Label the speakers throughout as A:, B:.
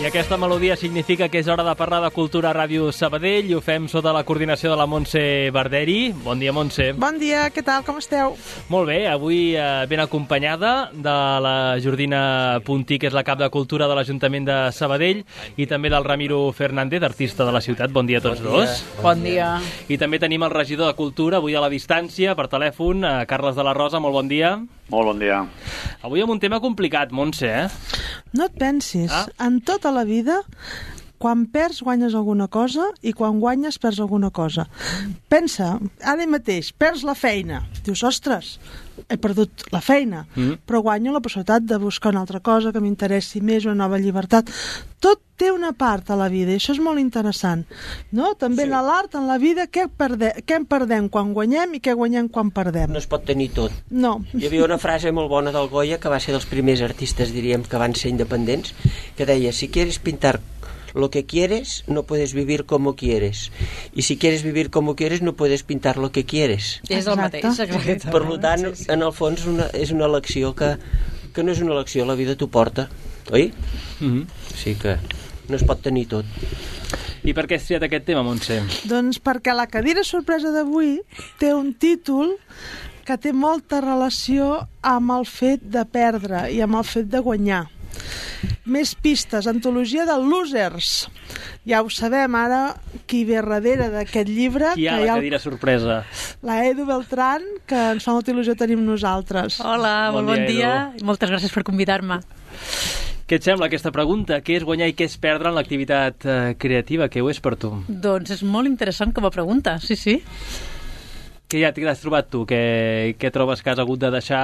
A: I aquesta melodia significa que és hora de parlar de cultura a Ràdio Sabadell i ho fem sota la coordinació de la Montse Barderi. Bon dia, Montse.
B: Bon dia, què tal, com esteu?
A: Molt bé, avui ben acompanyada de la Jordina Puntí, que és la cap de cultura de l'Ajuntament de Sabadell, i també del Ramiro Fernández, artista de la ciutat. Bon dia a tots dos.
C: Bon dia.
A: I també tenim el regidor de Cultura, avui a la distància, per telèfon, Carles de la Rosa. Molt bon dia.
D: Molt bon dia.
A: Avui amb un tema complicat, Montse,
B: No et pensis, en tota la vida, quan perds guanyes alguna cosa i quan guanyes perds alguna cosa. Pensa, ara mateix, perds la feina. Dius, ostres, he perdut la feina, però guanyo la possibilitat de buscar una altra cosa que m'interessi més, una nova llibertat. Tot té una part a la vida i això és molt interessant. No? També en l'art, en la vida, què en perdem quan guanyem i què guanyem quan perdem?
E: No es pot tenir tot.
B: No.
E: Hi havia una frase molt bona del Goya, que va ser dels primers artistes, diríem, que van ser independents, que deia, si quieres pintar lo que quieres, no puedes vivir como quieres. Y si quieres vivir como quieres, no puedes pintar lo que quieres.
C: És el mateix, exacte.
E: Per tant, en el fons, és una elecció que no és una elecció, la vida t'ho porta, oi? Sí que no es pot tenir tot.
A: I per què has triat aquest tema, Montse?
B: Doncs perquè la cadira sorpresa d'avui té un títol que té molta relació amb el fet de perdre i amb el fet de guanyar. Més pistes, antologia de Losers. Ja ho sabem ara qui ve darrere d'aquest llibre.
A: Qui hi ha a la cadira sorpresa?
B: La Edu Beltrán, que ens fa molta il·lusió tenim nosaltres.
C: Hola, molt bon dia i moltes gràcies per convidar-me.
A: Què et sembla aquesta pregunta? Què és guanyar i què és perdre en l'activitat creativa? Què ho és per tu?
C: Doncs és molt interessant com a pregunta, sí, sí.
A: Què ja t'has trobat tu? Què trobes que has hagut de deixar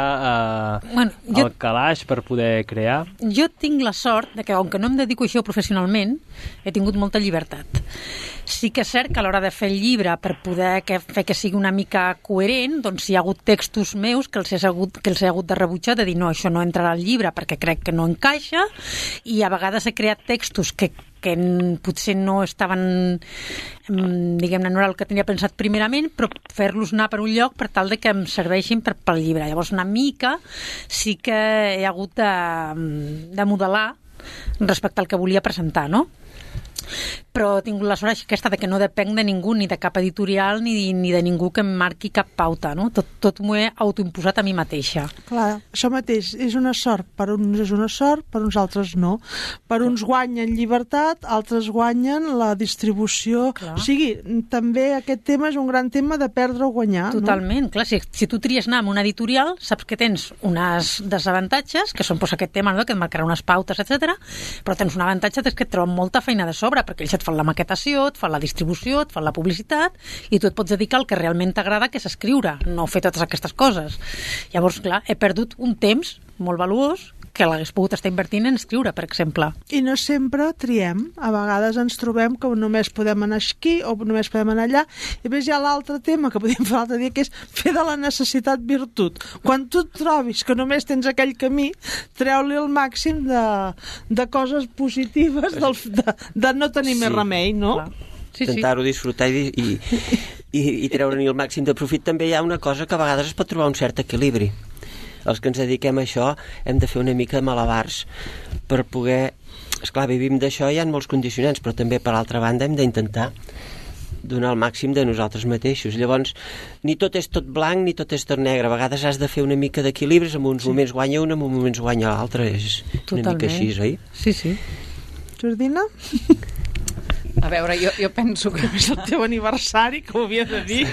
A: al calaix per poder crear?
C: Jo tinc la sort de que, com que no em dedico a això professionalment, he tingut molta llibertat. Sí que és cert que a l'hora de fer el llibre, per poder fer que sigui una mica coherent, doncs hi ha hagut textos meus que els he hagut de rebutjar, de dir no, això no entrarà al llibre perquè crec que no encaixa, i a vegades he creat textos que potser no estaven, diguem-ne, no era el que tenia pensat primerament, però fer-los anar per un lloc per tal de que em serveixin pel llibre. Llavors, una mica sí que he hagut de modelar respecte al que volia presentar, no? Però he tingut la sort aquesta de que no depenc de ningú, ni de cap editorial, ni de ningú que em marqui cap pauta, no? Tot m'ho he autoimposat a mi mateixa.
B: Clar, això mateix és una sort. Per uns és una sort, per uns altres no. Per uns guanyen llibertat, altres guanyen la distribució. Clar. O sigui, també aquest tema és un gran tema de perdre o guanyar.
C: Totalment, no? Clar, si tu tries anar amb una editorial, saps que tens uns desavantatges, que són aquest tema, no? Que et marcarà unes pautes, etc. Però tens un avantatge que et troben molta feina de sobre, perquè ells et fan la maquetació, et fan la distribució, et fan la publicitat, i tu et pots dedicar al que realment t'agrada, que és escriure, no fer totes aquestes coses. Llavors, clar, he perdut un temps molt valuós que l'hagués pogut estar invertint en escriure, per exemple. I
B: no sempre triem. A vegades ens trobem que només podem anar aquí o només podem anar allà. I a més hi ha l'altre tema que podíem fer l'altre dia, que és fer de la necessitat virtut. Quan tu et trobis que només tens aquell camí, treu-li el màxim de coses positives de no tenir més remei, no?
E: Sí, intentar-ho disfrutar i treure-n'hi el màxim de profit. També hi ha una cosa que a vegades es pot trobar un cert equilibri. Els que ens dediquem a això hem de fer una mica de malabars per poder... Esclar, vivim d'això, hi ha molts condicionants, però també, per altra banda, hem d'intentar donar el màxim de nosaltres mateixos. Llavors, ni tot és tot blanc ni tot és tot negre. A vegades has de fer una mica d'equilibris, en uns moments guanya un, en uns moments guanya l'altre. És una mica així, oi?
C: Sí, sí.
B: Jordina?
F: A veure, jo penso que
B: és el teu aniversari, que ho havia de dir.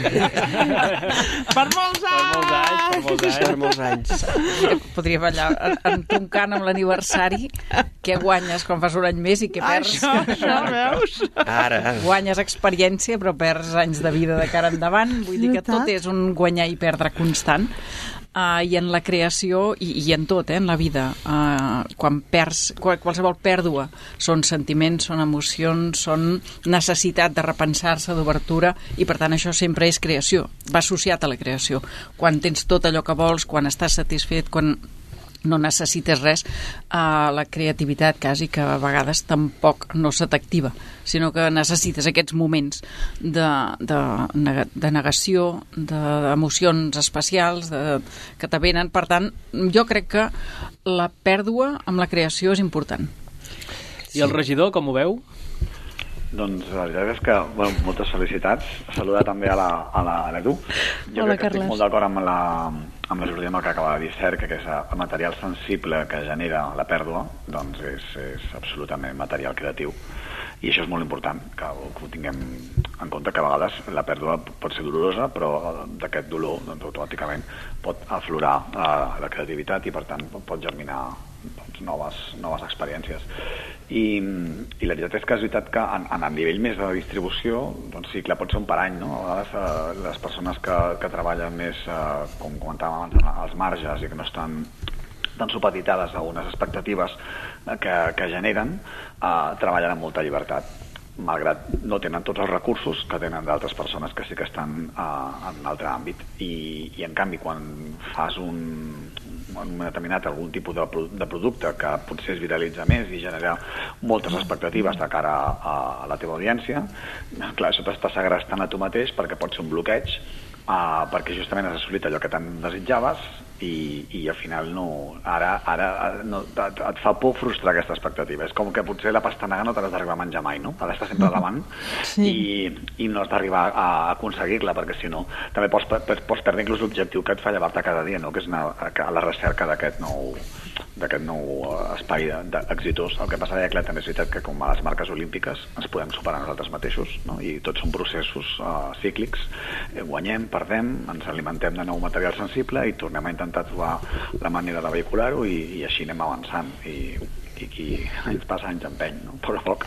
B: Per molts anys!
E: Per molts anys.
F: Podria ballar entroncant amb l'aniversari. Què guanyes quan fas un any més i què perds?
B: Això, veus?
E: Ara.
F: Guanyes experiència, però perds anys de vida de cara endavant. Vull dir que tot és un guanyar i perdre constant. I en la creació i en tot, en la vida, quan perds qualsevol pèrdua, són sentiments, són emocions, són necessitat de repensar-se, d'obertura, i per tant això sempre és creació, va associat a la creació. Quan tens tot allò que vols, quan estàs satisfet, quan no necessites res, la creativitat quasi que a vegades tampoc no se t'activa, sinó que necessites aquests moments de negació, d'emocions especials que te venen. Per tant, jo crec que la pèrdua amb la creació és important.
A: I el regidor, com ho veu?
D: Doncs la veritat és que, bueno, moltes felicitats. Saludar també a l'Edu. Jo crec que estic molt d'acord amb la Jordi amb el que acaba de dir Cert, que és el material sensible que genera la pèrdua, doncs és absolutament material creatiu. I això és molt important, que ho tinguem en compte, que a vegades la pèrdua pot ser dolorosa, però d'aquest dolor doncs, automàticament pot aflorar la creativitat i per tant pot germinar noves experiències. I la veritat és que és veritat que en el nivell més de distribució, doncs sí, clar, pot ser un parany, no? A vegades les persones que treballen més, com comentàvem abans, als marges i que no estan tan supeditades a unes expectatives que generen, treballen amb molta llibertat, malgrat no tenen tots els recursos que tenen d'altres persones que sí que estan en un altre àmbit. I en canvi, quan fas algun tipus de producte que potser es viralitza més i genera moltes expectatives de cara a la teva audiència, clar, això t'està segrestant a tu mateix perquè pot ser un bloqueig, perquè justament has assolit allò que tant desitjaves i al final et fa por frustrar aquesta expectativa. És com que potser la pastanaga no te l'has d'arribar a menjar mai, no? Ha d'estar sempre davant i no has d'arribar a aconseguir-la, perquè si no també pots perdre inclús l'objectiu que et fa llevar-te cada dia, no? Que és anar a la recerca d'aquest nou espai exitós. El que passa que també és veritat que com a les marques olímpiques ens podem superar nosaltres mateixos, no? I tots són processos cíclics, guanyem, perdem, ens alimentem de nou material sensible i tornem a intentar trobar la manera de vehicular-ho i així anem avançant i qui anys passa anys empeny, no? Poc a poc.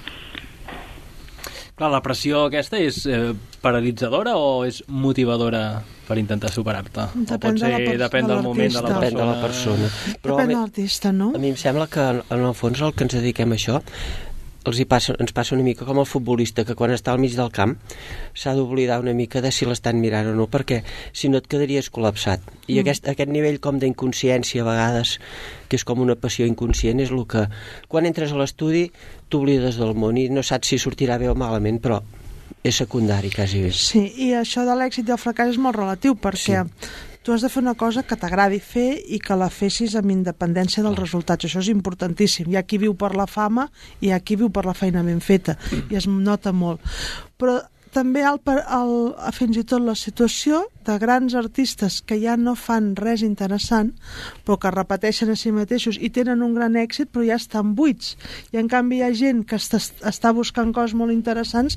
A: Clar, la pressió aquesta és paralitzadora o és motivadora per intentar superar-te?
B: Depèn
A: del moment de la persona.
E: Depèn de la persona. Però
B: depèn de l'artista, no?
E: A mi em sembla que en el fons el que ens dediquem a això ens passa una mica com el futbolista, que quan està al mig del camp s'ha d'oblidar una mica de si l'estan mirant o no, perquè si no et quedaries col·lapsat. I aquest nivell com d'inconsciència a vegades, que és com una passió inconscient, és el que quan entres a l'estudi t'oblides del món i no saps si sortirà bé o malament, però és secundari quasi bé.
B: Sí, i això de l'èxit i el fracàs és molt relatiu, perquè tu has de fer una cosa que t'agradi fer i que la fessis amb independència dels resultats. Això és importantíssim. Hi ha qui viu per la fama i hi ha qui viu per la feina ben feta, i es nota molt. Però també fins i tot la situació de grans artistes que ja no fan res interessant, però que repeteixen a si mateixos i tenen un gran èxit, però ja estan buits. I en canvi hi ha gent que està buscant coses molt interessants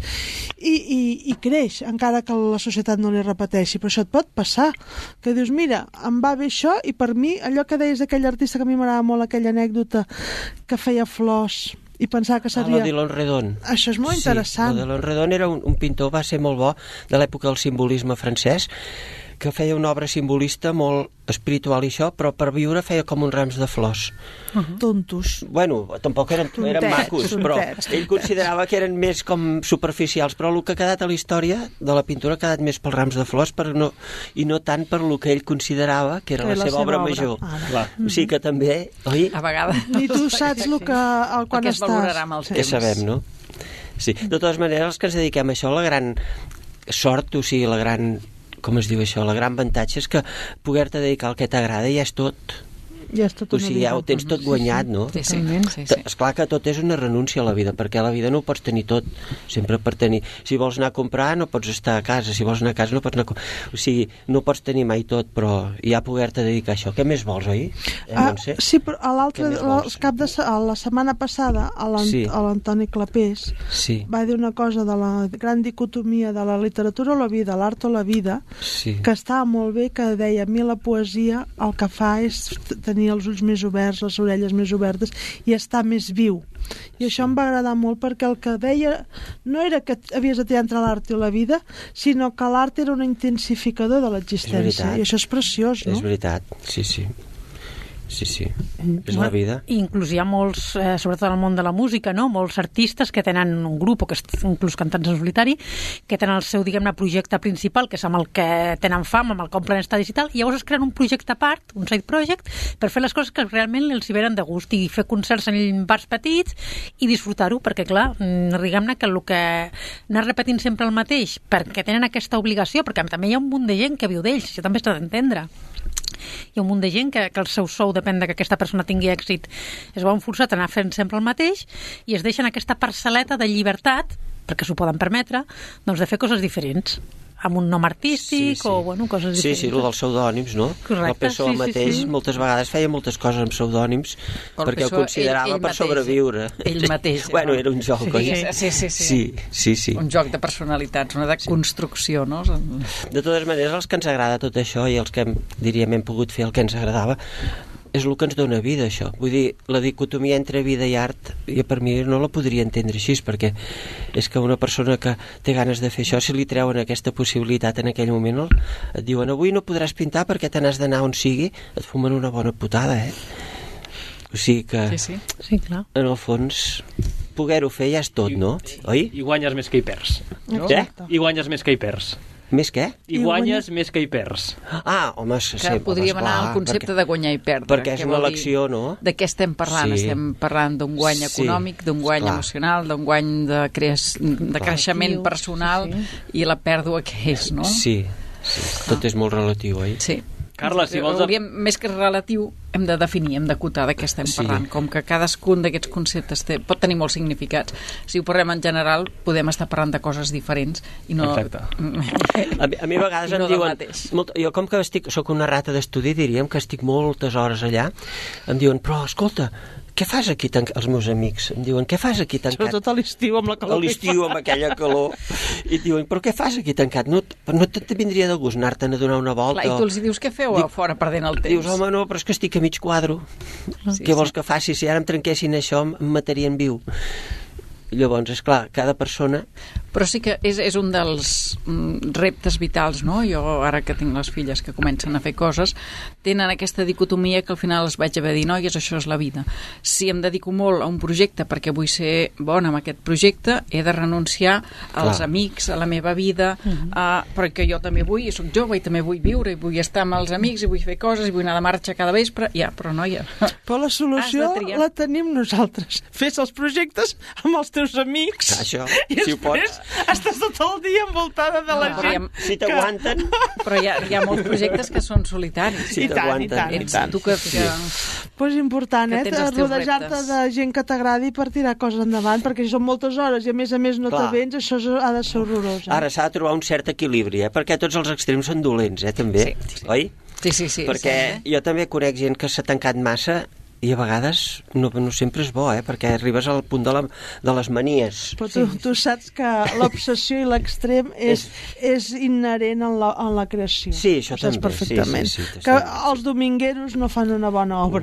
B: i creix, encara que la societat no li repeteixi. Però això et pot passar, que dius, mira, em va bé això, i per mi, allò que deies d'aquell artista que a mi m'agrada molt, aquella anècdota que feia flors i pensava que seria...
E: La Dillon Redon.
B: Això és molt interessant.
E: La Dillon Redon era un pintor, va ser molt bo, de l'època del simbolisme francès, que feia una obra simbolista molt espiritual i això, però per viure feia com uns rams de flors.
B: Tontos.
E: Bueno, tampoc eren macos, però ell considerava que eren més com superficials, però el que ha quedat a la història de la pintura ha quedat més pels rams de flors i no tant per el que ell considerava que era la seva obra major. O sigui que també, oi?
F: A vegades.
B: I tu saps el que quan
F: es valorarà amb els temps.
E: Ja sabem, no? Sí. De totes maneres, els que ens dediquem a això, la gran sort, o sigui, la gran... com es diu això, la gran avantatge és que poder-te dedicar al que t'agrada ja és tot.
B: Ja és tot
E: o sigui, ja ho tens tot guanyat, no?
F: Sí.
E: Esclar que tot és una renúncia a la vida, perquè a la vida no ho pots tenir tot, sempre per tenir. Si vols anar a comprar no pots estar a casa, si vols anar a casa no pots anar a comprar. O sigui, no pots tenir mai tot, però ja poder-te dedicar a això. Què més vols, oi?
B: Sí, però la setmana passada l'Antoni Clapés va dir una cosa de la gran dicotomia de la literatura o la vida, l'art o la vida, que estava molt bé, que deia, a mi la poesia el que fa és tenir els ulls més oberts, les orelles més obertes i estar més viu. I això em va agradar molt, perquè el que deia no era que havies de triar entre l'art i la vida, sinó que l'art era un intensificador de l'existència. I això és preciós, no?
E: És veritat, sí. És la vida.
C: Inclús hi ha molts, sobretot en el món de la música, no? Molts artistes que tenen un grup, o que inclús cantants en solitari, que tenen el seu, diguem-ne, projecte principal, que és amb el que tenen fama, amb el que omplen estadis i tal, i llavors es creen un projecte a part, un side project, per fer les coses que realment els hi venen de gust, i fer concerts en bars petits i disfrutar-ho, perquè clar, diguem-ne que el que anar repetint sempre el mateix, perquè tenen aquesta obligació, perquè també hi ha un munt de gent que viu d'ells, això també s'ha d'entendre. hi ha un munt de gent que el seu sou depèn de que aquesta persona tingui èxit, es veuen forçats a anar fent sempre el mateix i es deixen aquesta parcel·leta de llibertat, perquè s'ho poden permetre, doncs de fer coses diferents, amb un nom artístic o coses diferents.
E: Sí, el dels pseudònims, no?
C: Correcte,
E: el PSOE mateix moltes vegades feia moltes coses amb pseudònims perquè ho considerava per sobreviure.
F: Ell mateix.
E: Bueno, era un joc, oi?
F: Sí. Un joc de personalitats, una de construcció, no?
E: De totes maneres, els que ens agrada tot això i els que, diríem, hem pogut fer el que ens agradava, és el que ens dona vida, això. Vull dir, la dicotomia entre vida i art, jo per mi no la podria entendre així, perquè és que una persona que té ganes de fer això, si li treuen aquesta possibilitat en aquell moment, et diuen, avui no podràs pintar perquè te n'has d'anar on sigui, et fumen una bona putada, O sigui que,
C: sí, clar.
E: En el fons, poder-ho fer ja és tot, no? Oi?
A: I guanyes més que hi perds. I guanyes més que hi perds.
E: Més què?
A: I guanyes més que hi perds.
E: Ah, home,
F: que podríem anar al concepte de guanyar i perdre.
E: Perquè és una elecció, no?
F: De què estem parlant? Sí. Estem parlant d'un guany econòmic, d'un guany emocional, d'un guany de creixement personal i la pèrdua que és, no?
E: Sí. Tot és molt relatiu, oi?
F: Sí.
A: Carla, si vols...
F: Més que relatiu, hem de definir, hem d'acotar de què estem parlant. Com que cadascun d'aquests conceptes pot tenir molts significats. Si ho parlem en general, podem estar parlant de coses diferents i no...
A: Exacte.
E: A mi a vegades em diuen... Jo, com que soc una rata d'estudi, diríem que estic moltes hores allà, em diuen, però, escolta, què fas aquí tancat? Els meus amics em diuen, què fas aquí tancat?
B: Sobretot a l'estiu amb la calor.
E: A l'estiu amb aquella calor. I diuen, però què fas aquí tancat? No te vindria de gust anar-te'n a donar una volta?
F: Clar, i tu els dius, què feu a fora perdent el temps?
E: Dius, home, no, però és que estic a mig quadro. Què vols que faci? Si ara em trenquessin això, em matarien viu. Llavors, esclar, cada persona...
F: Però sí que és un dels reptes vitals, no? Jo, ara que tinc les filles que comencen a fer coses, tenen aquesta dicotomia que al final els vaig haver de dir, noies, això és la vida. Si em dedico molt a un projecte perquè vull ser bona amb aquest projecte, he de renunciar als amics, a la meva vida, perquè jo també vull, i soc jove i també vull viure, i vull estar amb els amics, i vull fer coses, i vull anar de marxa cada vespre, però noia...
B: Però la solució la tenim nosaltres. Fes els projectes amb els teus amics.
E: Això,
B: i si ho pots. Estàs tot el dia envoltada de la gent.
E: Si t'aguanten.
F: Però hi ha molts projectes que són solitaris.
E: Si t'aguanten.
B: I tant.
F: Tu que
B: és important, rodejar-te de gent que t'agradi per tirar coses endavant, perquè si són moltes hores i a més no te vens, això ha de ser horrorós.
E: Ara s'ha de trobar un cert equilibri, perquè tots els extrems són dolents, també, oi?
F: Sí.
E: Perquè jo també conec gent que s'ha tancat massa i a vegades no sempre és bo, perquè arribes al punt de les manies.
B: Però tu saps que l'obsessió i l'extrem és inherent en la creació.
E: Sí, això també.
B: Perfectament. Que els domingueros no fan una bona obra.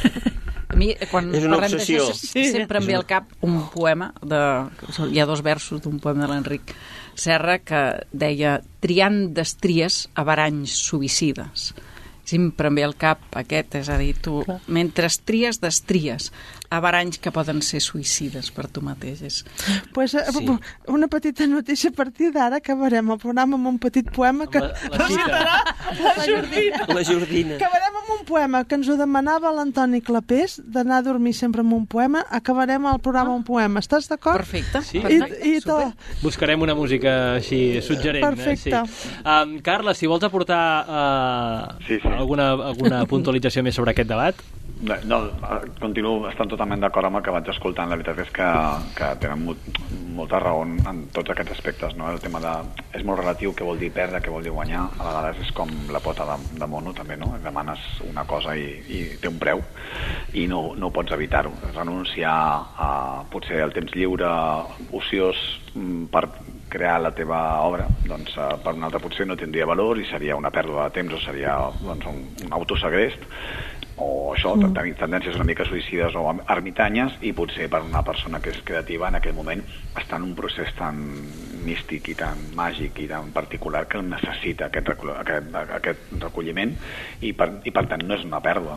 F: A mi, quan parlem d'això, sempre em ve al cap un poema, hi ha 2 versos d'un poema de l'Enric Serra que deia triant d'estries a baranys suïcides. Sempre em ve al cap aquest, és a dir, tu, mentre tries d'estries a baranys que poden ser suïcides per tu mateix.
B: Una petita notícia, a partir d'ara acabarem el programa amb un petit poema que recitarà
E: la Jordina.
B: Acabarem amb un poema que ens ho demanava l'Antoni Clapés, d'anar a dormir sempre amb un poema. Acabarem el programa amb un poema. Estàs d'acord?
F: Perfecte.
A: Sí. Buscarem una música així suggerent.
B: Perfecte.
A: Carla, si vols aportar alguna puntualització més sobre aquest debat?
D: No, continuo estant totalment d'acord amb el que vaig escoltant. La veritat és que tenen molta raó en tots aquests aspectes, no? El tema és molt relatiu, què vol dir perdre, què vol dir guanyar. A vegades és com la pota de mono, també, no? Demanes una cosa i té un preu i no pots evitar-ho. Renunciar a potser el temps lliure, ociós, per crear la teva obra, doncs per un altre potser no tindria valor i seria una pèrdua de temps o seria un autosegrest, o això, tendències una mica suïcides o ermitanyes, i potser per una persona que és creativa en aquell moment està en un procés tan místic i tan màgic i tan particular que necessita aquest recolliment i per tant no és una pèrdua.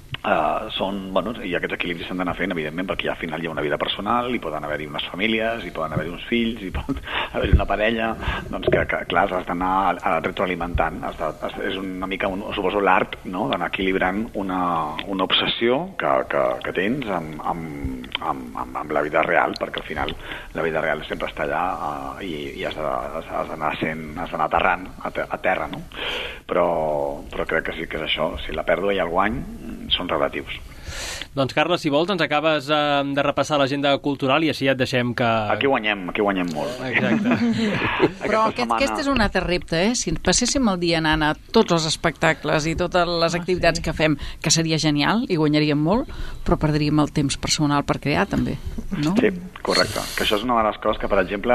D: I aquests equilibris s'han d'anar fent, evidentment, perquè al final hi ha una vida personal, hi poden haver-hi unes famílies, hi poden haver-hi uns fills, hi pot haver-hi una parella, doncs que clar, has d'anar retroalimentant. És una mica, suposo, l'art, no?, d'anar equilibrant una obsessió que tens amb la vida real, perquè al final la vida real sempre està allà i has d'anar aterrant a terra, no? però crec que sí que és això. Si la pèrdua i el guany són relatius.
A: Doncs, Carles, si vols, ens acabes de repassar l'agenda cultural i així ja et deixem que...
D: Aquí guanyem molt.
A: Exacte.
F: Però aquest és un altre repte, Si passéssim el dia anant a tots els espectacles i totes les activitats que fem, que seria genial i guanyaríem molt, però perdríem el temps personal per crear, també, no?
D: Sí, correcte. Que això és una de les coses que, per exemple,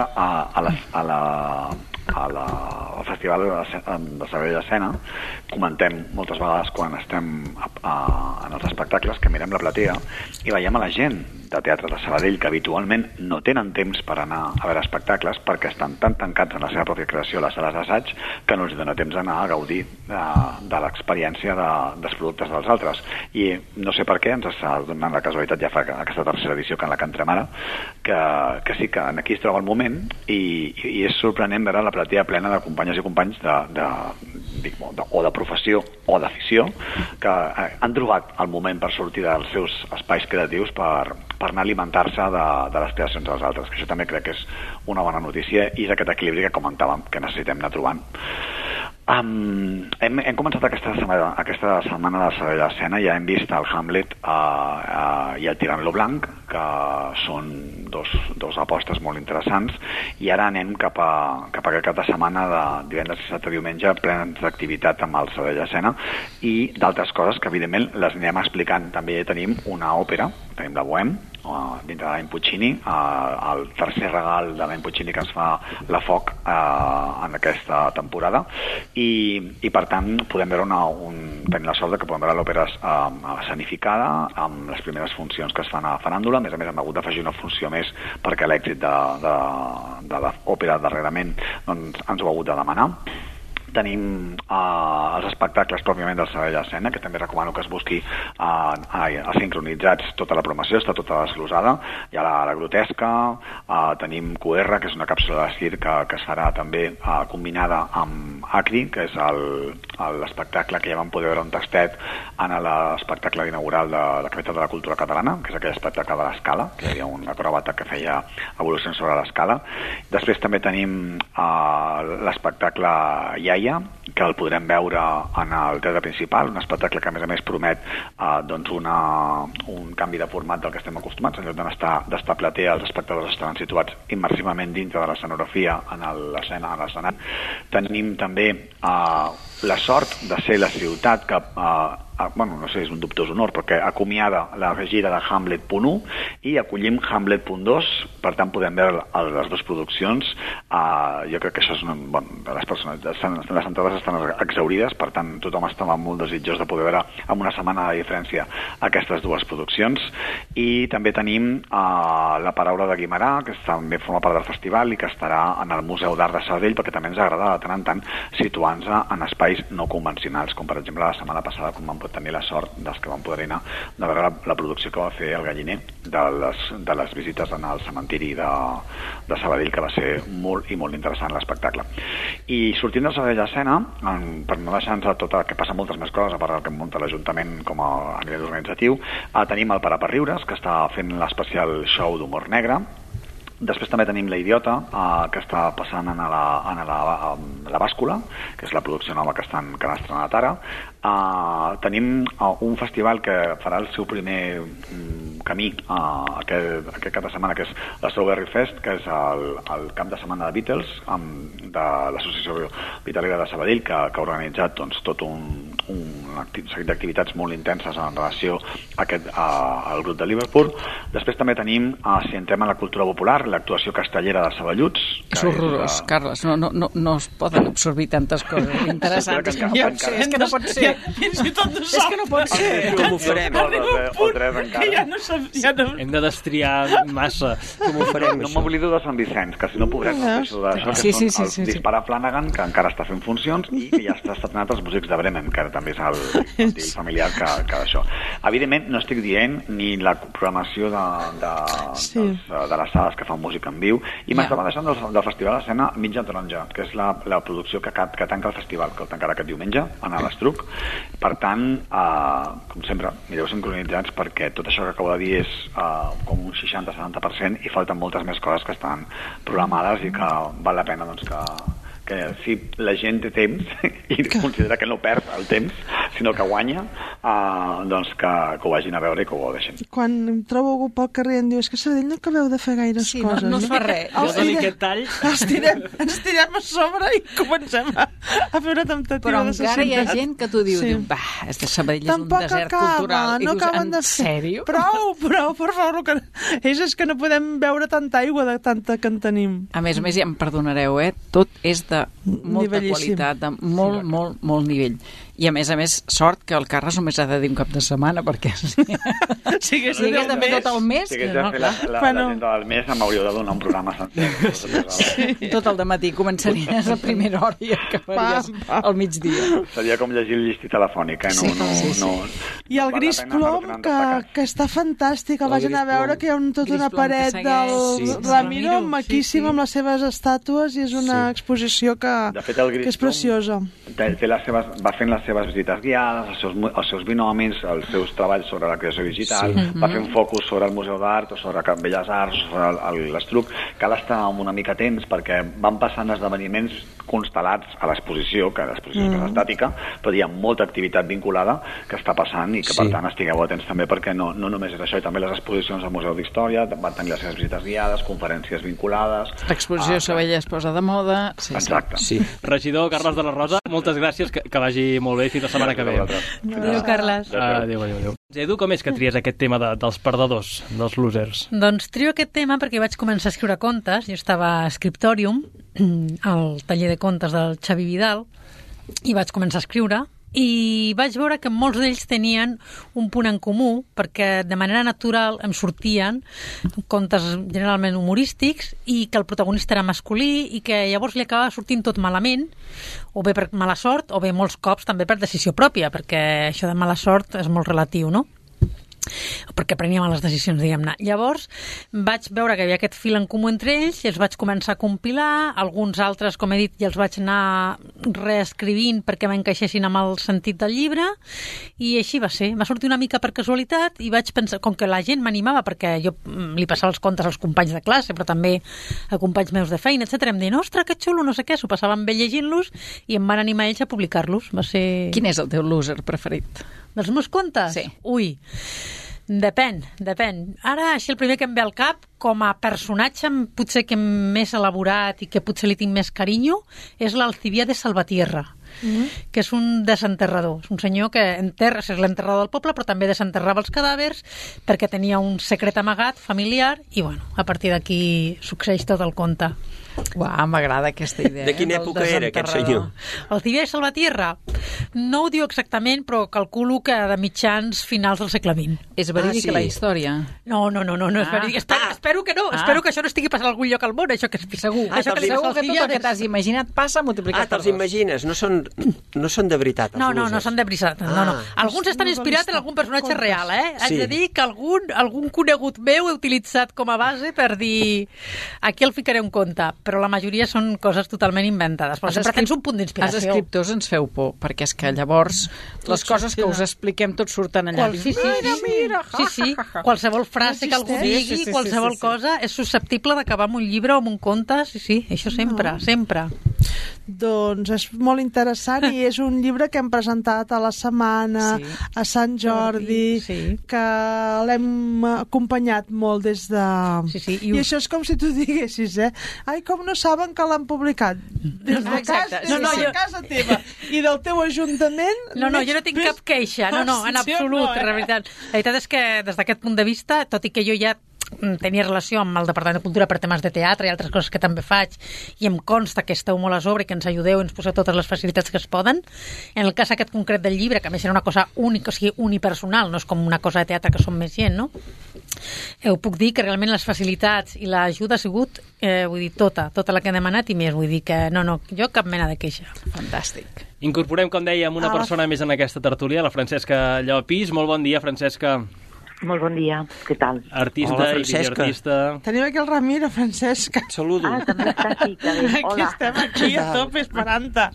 D: al Festival de Sabadell Escena comentem moltes vegades quan estem en els espectacles que mirem la platea i veiem a la gent de teatre de Sabadell que habitualment no tenen temps per anar a veure espectacles perquè estan tan tancats en la seva pròpia creació a les sales d'assaig que no els dona temps d'anar a gaudir de l'experiència dels productes dels altres. I no sé per què ens està donant la casualitat, ja fa aquesta tercera edició que en la que entrem ara, que sí que aquí es troba el moment i és sorprenent veure la platea plena de companyes i companys o de professió o d'afició que han trobat el moment per sortir dels seus espais creatius per anar a alimentar-se de les creacions dels altres, que això també crec que és una bona notícia i és aquest equilibri que comentàvem que necessitem anar trobant. Hem començat aquesta setmana de Sabadell Escena i ja hem vist el Hamlet i el Tirant lo Blanc, que són dos apostes molt interessants, i ara anem cap a aquest cap de setmana de divendres, dissabte, diumenge, plens d'activitat amb el Sabadell Escena i d'altres coses que evidentment les anirem explicant. També tenim una òpera, tenim la Bohème, dintre de l'any Puccini, el tercer regal de l'any Puccini que ens fa la Foc en aquesta temporada i per tant podem veure tenim la sort que podem veure l'òpera escenificada amb les primeres funcions que es fan a Faràndula. A més hem hagut d'afegir una funció més perquè l'èxit de l'òpera darrerament doncs, ens ho ha hagut de demanar. Tenim els espectacles pròpiament del Sabadell Escena, que també recomano que es busqui sincronitzats tota la programació, està tota desglosada. Hi ha la Grotesca, tenim QR, que és una càpsula de circ que es farà també combinada amb Acri, que és l'espectacle que ja vam poder veure un tastet en l'espectacle inaugural de la Capital de la Cultura Catalana, que és aquell espectacle de l'escala, que hi havia un acròbata que feia evolucions sobre l'escala. Després també tenim l'espectacle Iaia, que el podrem veure en el teatre principal, un espectacle que a més promet un canvi de format del que estem acostumats. En lloc d'estar platea, els espectadors estaran situats immersivament dintre de l'escenografia en l'escenari. Tenim també la sort de ser la ciutat que no sé, és un dubtós honor, perquè acomiada la gira de Hamlet.1 i acollim Hamlet.2, per tant podem veure les dues produccions. Jo crec que això és les entrades estan exhaurides, per tant tothom estava molt desitjós de poder veure amb una setmana de diferència aquestes dues produccions. I també tenim La paraula de Guimerà, que també forma part del festival i que estarà en el Museu d'Art de Sabadell, perquè també ens agrada de tant en tant situar-nos en espais no convencionals, com per exemple la setmana passada, quan vam tenir la sort dels que vam poder anar de veure la producció que va fer el Galliner de les visites al cementiri de Sabadell, que va ser molt i molt interessant l'espectacle. I sortint de Sabadell Escena, per no deixar-nos que passen moltes més coses a part del que munta l'Ajuntament com a nivell organitzatiu, tenim el Parar per Riures, que està fent l'especial show d'humor negre. Després també tenim La Idiota, que està passant a la Bàscula, que és la producció nova que han estrenat ara. Tenim un festival que farà el seu primer camí aquest cap de setmana, que és la Strawberry Fest, que és el cap de setmana de Beatles de l'Associació Vitalera de Sabadell, que ha organitzat tot un seguit d'activitats molt intenses en relació al grup de Liverpool. Després també tenim, si entrem a la cultura popular, l'actuació castellera de Saballuts.
F: És horrorós, Carles, no es poden absorbir tantes coses interessants. És que no pot ser.
B: Fins i tot
F: és que no pot ser.
E: Com ho farem?
D: O tres encara.
A: Hem de destriar massa.
E: Com ho farem,
D: no m'oblido de Sant Vicenç, que si no pobret, això que són els Dispara Flanagan, que encara està fent funcions, i que ja està estrenat els músics de Bremen, que també és el familiar que d'això. Evidentment, no estic dient ni la programació de les sales que fan música en viu, i m'estava deixant del Festival Escena Mitja Taronja, que és la producció que tanca el festival, que el tancarà aquest diumenge, en l'Estruc. Per tant, com sempre, mireu sincronitzats, perquè tot això que acabo de dir és com un 60-70% i falten moltes més coses que estan programades i que val la pena que si la gent té temps i considera que no perd el temps, sinó que guanya, doncs que ho vagin a veure i que ho gaudeixin.
B: Quan em trobo algú pel carrer i em diu és que Sabadell no acabeu de fer gaires coses.
F: No es fa res.
B: Ens tirem a sobre i comencem a fer una temptativa.
F: Però
B: de
F: encara hi ha gent que t'ho diu, este Sabadell és un desert cultural.
B: No acaben de fer.
F: Sèrio?
B: Prou, per favor, que és que no podem beure tanta aigua de tanta que en tenim.
F: A més, ja em perdonareu, tot és de molta qualitat, de molt nivell. I a més, sort que el Carles només ha de dir un cap de setmana, perquè si hagués de fer tot el mes...
D: Si hagués de fer l'agenda del mes, m'hauríeu de donar un programa sencer.
F: Tot el dematí, començaries a primera hora i acabaries al migdia.
D: Seria com llegir el llistí telefònic,
B: I el Gris Plom, que està fantàstic, el vagin a veure, que hi ha tota una paret del Ramiro maquíssima amb les seves estàtues i és una exposició que és preciosa.
D: Va fent les seves visites guiades, els seus binomis, els seus treballs sobre la creació digital, va fent focus sobre el Museu d'Art o sobre Can Belles Arts, sobre l'Estruc. Cal estar una mica atents perquè van passant esdeveniments constel·lats a l'exposició, que l'exposició és estàtica, però hi ha molta activitat vinculada que està passant i que per tant estigueu atents també perquè no només és això, i també les exposicions al Museu d'Història van tenir les seves visites guiades, conferències vinculades.
F: L'exposició Sabadell es posa de moda.
D: Exacte.
A: Regidor Carles de la Rosa, moltes gràcies, que vagi molt bé, fins la setmana que ve.
C: Adéu, Carles.
A: Adéu. Edu, com és que tries aquest tema dels perdedors, dels losers?
C: Doncs trio aquest tema perquè vaig començar a escriure contes. Jo estava a Scriptorium, al taller de contes del Xavi Vidal, i vaig començar a escriure i vaig veure que molts d'ells tenien un punt en comú, perquè de manera natural em sortien contes generalment humorístics i que el protagonista era masculí i que llavors li acabava sortint tot malament, o bé per mala sort o bé molts cops també per decisió pròpia, perquè això de mala sort és molt relatiu, no? Perquè prenia males decisions, diguem-ne. Llavors vaig veure que hi havia aquest fil en comú entre ells i els vaig començar a compilar, alguns altres, com he dit, ja els vaig anar reescrivint perquè m'encaixessin amb el sentit del llibre, i així va ser. Va sortir una mica per casualitat i vaig pensar, com que la gent m'animava, perquè jo li passava els contes als companys de classe, però també a companys meus de feina, etc. Em deien, ostres, que xulo, no sé què, s'ho passava amb ell llegint-los i em van animar ells a publicar-los. Va ser...
F: Quin és el teu loser preferit?
C: Dels meus contes?
F: Sí.
C: Ui, depèn. Ara, així el primer que em ve al cap, com a personatge potser que més elaborat i que potser li tinc més carinyo, és l'Alcibià de Salvatierra, que és un desenterrador. És un senyor que enterra, és l'enterrador del poble, però també desenterrava els cadàvers perquè tenia un secret amagat familiar i, bueno, a partir d'aquí succeeix tot el conte.
F: Uau, m'agrada aquesta idea.
E: De quina època era aquest senyor?
C: Alcibià de Salvatierra no ho diu exactament, però calculo que de mitjans finals del segle XX.
F: És verídica la història?
C: No és verídica. Espero que no, espero que això no estigui passant a algun lloc al món, això que és segur.
F: Això que segur que tot el que t'has imaginat passa multiplicat per dos.
E: Te'ls imagines, no són de veritat.
C: No són de veritat. No. Alguns estan inspirats en algun personatge real, eh? Haig de dir que algun conegut meu he utilitzat com a base per dir aquí el ficaré un conte, però la majoria són coses totalment inventades. Però sempre tens un punt d'inspiració.
F: Els escriptors ens feu por, perquè és que llavors les coses que us expliquem tot surten allà.
C: Mira. Sí. Qualsevol frase que algú digui, qualsevol cosa, és susceptible d'acabar amb un llibre o amb un conte. Sí, això sempre.
B: Doncs és molt interessant i és un llibre que hem presentat a la setmana, a Sant Jordi, que l'hem acompanyat molt des de... I això és com si tu diguessis, ai, com no saben que l'han publicat? Des de casa teva i del teu ajuntament...
C: No, jo no tinc cap queixa, no, en absolut, la veritat. La veritat és que des d'aquest punt de vista, tot i que jo ja tenia relació amb el Departament de Cultura per temes de teatre i altres coses que també faig, i em consta que esteu molt a sobre i que ens ajudeu i ens poseu totes les facilitats que es poden. En el cas aquest concret del llibre, que a més era una cosa única, o sigui, unipersonal, no és com una cosa de teatre que som més gent, no? Puc dir que realment les facilitats i l'ajuda ha sigut, vull dir, tota la que he demanat i més, vull dir que no, jo cap mena de queixa.
F: Fantàstic.
A: Incorporem, com dèiem, una persona més en aquesta tertúlia, la Francesca Llopis. Molt bon dia, Francesca.
G: Molt bon dia, què tal?
A: Artista i videoartista.
B: Tenim aquí el Ramiro, Francesca.
E: Et saludo.
G: També està aquí, que bé.
B: Aquí estem aquí a tope esperant-te.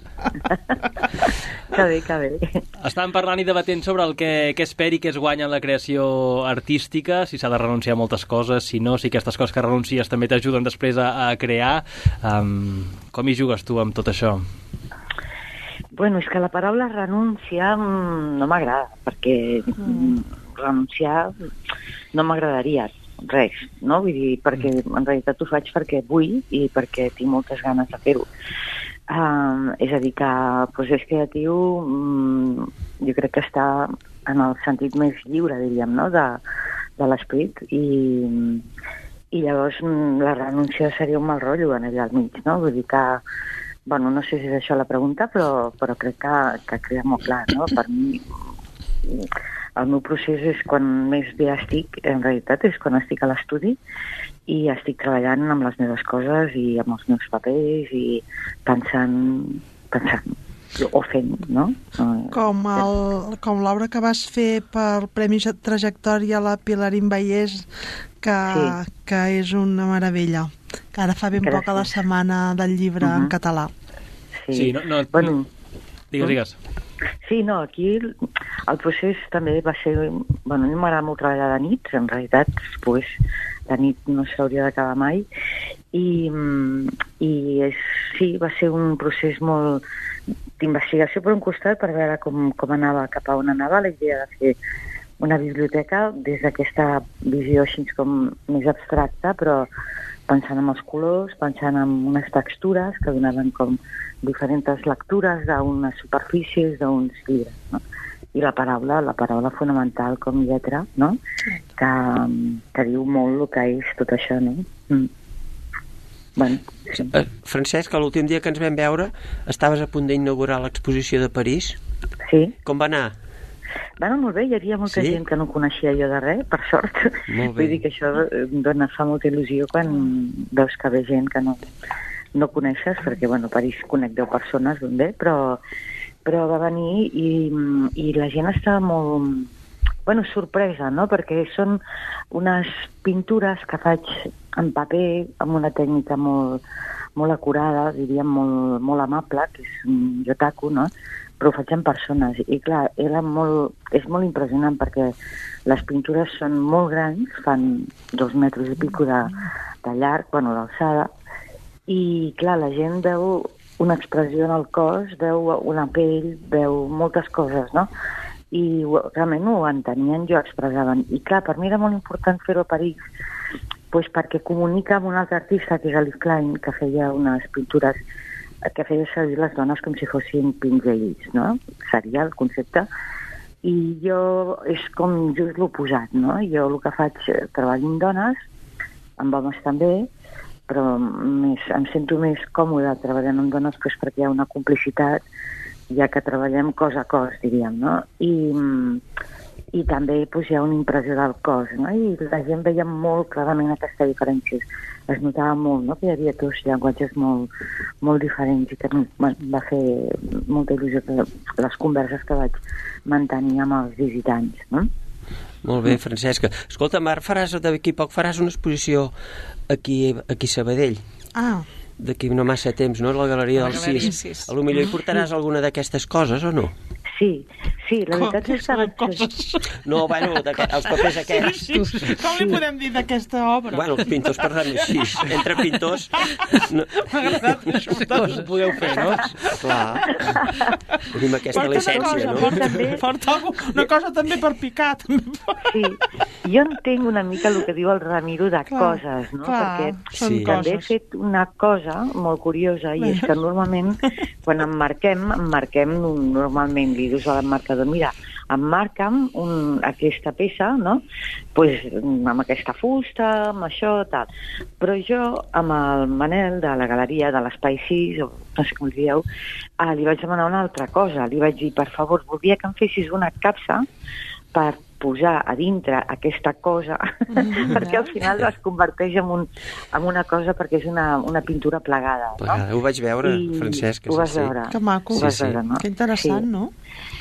G: Que bé.
A: Estàvem parlant i debatent sobre el que esperi que es guanya en la creació artística, si s'ha de renunciar a moltes coses, si no, si aquestes coses que renuncies també t'ajuden després a crear. Com hi jugues tu amb tot això?
G: Bueno, és que la paraula renúncia no m'agrada, perquè renunciar no m'agradaria res, no? Vull dir, perquè en realitat ho faig perquè vull i perquè tinc moltes ganes de fer-ho. És a dir, que el procés creatiu jo crec que està en el sentit més lliure, diríem, no? de l'esperit, i llavors la renúncia seria un mal rotllo en allà al mig, no? Vull dir que, bueno, no sé si és això la pregunta, però crec que queda molt clar, no? Per mi, el meu procés és quan més bé estic, en realitat, és quan estic a l'estudi i estic treballant amb les meves coses i amb els meus papers i pensant o fent, no?
B: Com l'obra que vas fer per Premi Trajectòria a la Pilarín Vallès, que és una meravella, que ara fa ben poc a la setmana del llibre en català.
A: Sí,
G: bueno,
A: digues.
G: Sí, no, aquí el procés també va ser... Bueno, a mi m'agrada molt treballar de nit, en realitat, pues, de nit no s'hauria d'acabar mai, i sí, va ser un procés molt d'investigació per un costat per veure com anava, cap a on anava la idea de fer una biblioteca des d'aquesta visió així com més abstracta, però pensant en els colors, pensant en unes textures que donaven com diferents lectures d'unes superfícies, d'uns llibres, no? I la paraula fonamental com lletra, no? Que diu molt el que és tot això, no? Bueno.
E: Francesc, l'últim dia que ens vam veure estaves a punt d'inaugurar l'exposició de París.
G: Sí.
E: Com va anar?
G: Va anar molt bé, hi havia molta gent que no coneixia jo de res, per sort. Vull dir que això fa molta il·lusió quan veus que ve gent que no coneixes, perquè, bueno, a París conec 10 persones, ben bé, però va venir i la gent estava molt, bueno, sorpresa, no?, perquè són unes pintures que faig en paper, amb una tècnica molt acurada, diríem molt amable, que és un yotaku, no?, però ho faig en persones. I clar, és molt impressionant perquè les pintures són molt grans, fan 2 metres i pico de llarg, bueno, d'alçada, i clar, la gent veu una expressió en el cos, veu una pell, veu moltes coses, no? I realment ho entenien, jo expressaven. I clar, per mi era molt important fer-ho a París, doncs perquè comunica amb un altre artista, que és Alice Klein, que feia unes pintures que feia servir les dones com si fossin pinzells, no? Seria el concepte. I jo és com just l'oposat, no? Jo el que faig, treballo amb dones, amb homes també, però em sento més còmode treballant amb dones perquè hi ha una complicitat, ja que treballem cos a cos, diríem, no? I també hi ha una impressió del cos, no? I la gent veia molt clarament aquesta diferència. Es notava molt, no?, que hi havia dos llenguatges molt diferents i que va fer molta il·lusió les converses que vaig mantenir amb els visitants, no?
E: Molt bé, Francesca. Escolta, Marc, d'aquí poc faràs una exposició aquí a Sabadell. D'aquí no massa temps, no?, a la Galeria del Cis. A lo millor hi portaràs alguna d'aquestes coses, o no?
G: Sí, la veritat és que...
E: No, bueno, els papers aquests...
B: Sí. Com li podem dir d'aquesta obra?
E: Bueno, els pintors parlem així. Entre pintors...
B: M'ha agradat això.
A: Ho podeu fer, no?
E: Clar. Tenim aquesta licència, no?
B: Porta una cosa també per picar.
G: Sí, jo entenc una mica el que diu el Ramiro de coses, no? Perquè també he fet una cosa molt curiosa, i és que normalment, quan emmarquem normalment, li dius a l'emmarcador, mira, emmarca'm aquesta peça, no?, pues, amb aquesta fusta, amb això, tal. Però jo, amb el Manel de la galeria de l'Espai 6, o no sé com li dieu, li vaig demanar una altra cosa. Li vaig dir, per favor, voldria que em fessis una capsa per posar a dintre aquesta cosa, perquè al final es converteix en una cosa, perquè és una pintura plegada, no?
E: Ho vaig veure, Francesc.
G: Ho vas veure.
B: Que maco.
G: Ho vas veure, no?
B: Que interessant, no?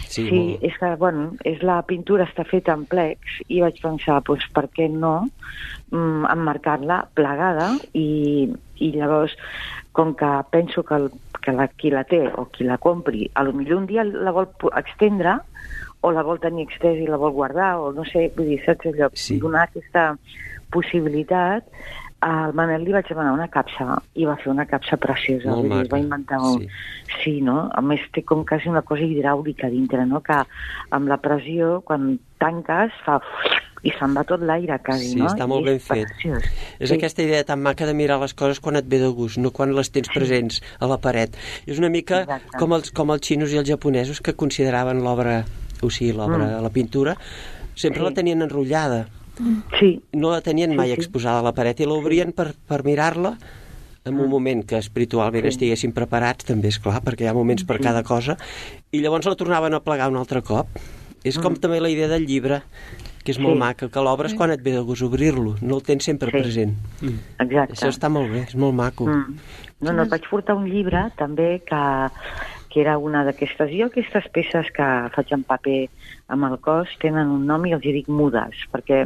G: Sí, és que, bueno, la pintura està feta en plecs i vaig pensar, doncs, per què no emmarcar-la plegada i llavors, com que penso que qui la té o qui la compri, potser un dia la vol extendre o la vol tenir extès i la vol guardar, o no sé, vull dir, saps allò, donar aquesta possibilitat. Al Manel li vaig demanar una capsa i va fer una capsa preciosa.
E: Molt maca.
G: Va inventar sí, no? A més, té com quasi una cosa hidràulica dintre, no? Que amb la pressió, quan tanques, fa i se'n va tot l'aire quasi, no?
E: Sí, està molt ben fet.
G: Preciós.
E: És aquesta idea tan maca de mirar les coses quan et ve de gust, no quan les tens presents a la paret. És una mica com els xinos i els japonesos que consideraven l'obra, o sigui, la pintura, sempre la tenien enrotllada.
G: Sí.
E: No la tenien mai exposada a la paret i l'obrien per mirar-la en un moment que espiritualment estiguessin preparats, també, és clar, perquè hi ha moments per cada cosa, i llavors la tornaven a plegar un altre cop. És com també la idea del llibre, que és molt maca, que l'obres quan et ve de gust obrir-lo, no el tens sempre present.
G: Exacte.
E: Això està molt bé, és molt maco.
G: No, vaig portar un llibre també que era una d'aquestes... Jo aquestes peces que faig en paper amb el cos tenen un nom i els dic mudes, perquè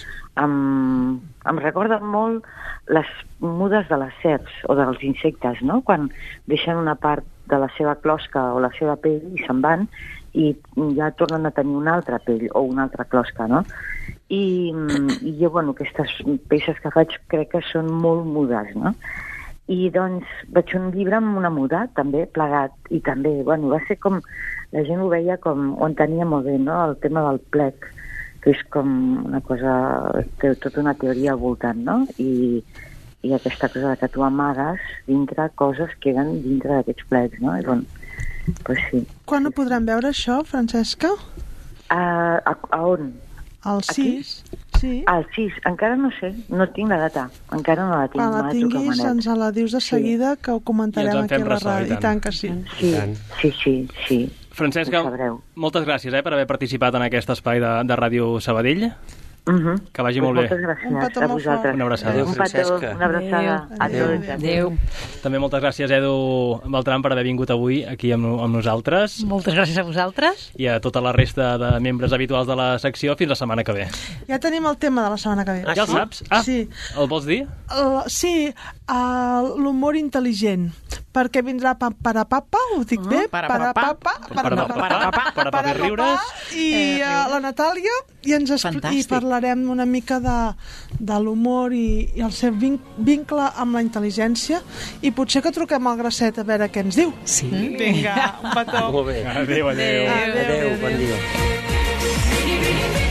G: em recorden molt les mudes de les serps o dels insectes, no? Quan deixen una part de la seva closca o la seva pell i se'n van i ja tornen a tenir una altra pell o una altra closca, no? I jo, bueno, aquestes peces que faig crec que són molt mudes, no? I doncs vaig fer un llibre amb una muda, també, plegat, i també, bueno, va ser com... La gent ho veia com... Ho entenia molt bé, no?, el tema del plec, que és com una cosa... Té tota una teoria al voltant, no? I aquesta cosa que tu amagues dintre coses que queden dintre d'aquests plecs, no? I bueno, doncs sí.
B: Quan ho podrem veure, això, Francesca?
G: A on?
B: Al 6. Sí.
G: Al 6, encara no sé, no tinc la data, encara no la tinc.
B: Quan la tinguis ens la dius de seguida, que ho comentarem aquí a la ràdio. I tant que sí.
G: Sí.
A: Francesca, moltes gràcies per haver participat en aquest espai de Ràdio Sabadell. Que vagi molt bé.
G: Moltes gràcies a vosaltres.
A: Una abraçada.
E: Adéu, Francesca.
G: Una abraçada a tots.
C: Adéu.
A: També moltes gràcies, Edu Beltran, per haver vingut avui aquí amb nosaltres.
C: Moltes gràcies a vosaltres.
A: I a tota la resta de membres habituals de la secció. Fins la setmana que ve.
B: Ja tenim el tema de la setmana que ve.
A: Ja el saps?
B: Sí.
A: El vols dir?
B: Sí, l'humor intel·ligent. Perquè vindrà Parapapa, ho dic bé? Parapapa
A: i riures.
B: I la Natàlia i parlarem una mica de l'humor i el seu vincle amb la intel·ligència, i potser que truquem al Gracet a veure què ens diu.
C: Sí.
B: Vinga, un petó.
E: Molt bé.
A: Adéu.
E: Adéu, bon dia.